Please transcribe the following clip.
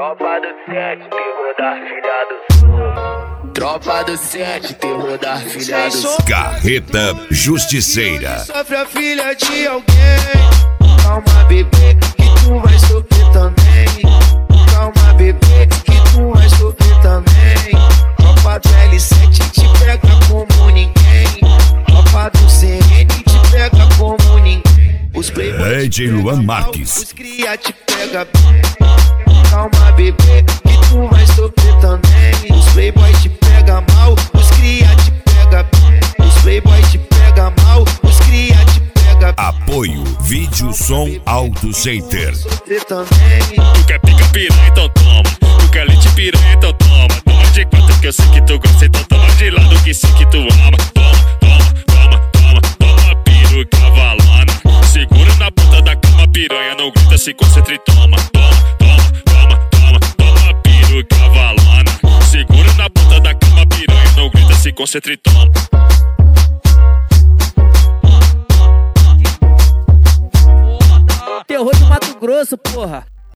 Tropa do 7, terror da filha do sul. Tropa do 7, terror da filha do sul. Carreta Justiceira. Sofre a filha de alguém. Calma, bebê, que tu vai sofrer também. Calma, bebê, que tu vai sofrer também. Tropa do L7 te pega como ninguém. Tropa do CN te pega como ninguém. Os playboys DJ Luan Marques. Os cria te pega bem. Calma, bebê, que tu vai sofrer também. Os playboys te pega mal, os cria te pega bem. Os playboys te pega mal, os cria te pega bem. Apoio Vídeo Som Auto Center. Sofrer também. Tu quer pica piranha, então toma. Tu quer leite piranha, então toma. Toma de quatro que eu sei que tu gosta, então toma de lado que sei que tu ama. Toma piruca valona. Segura na ponta da cama, piranha, não grita, se concentra e toma. Toma piruca valona. Segura na ponta da cama, piranha, não grita, se concentra e toma. Terror de Mato Grosso, porra.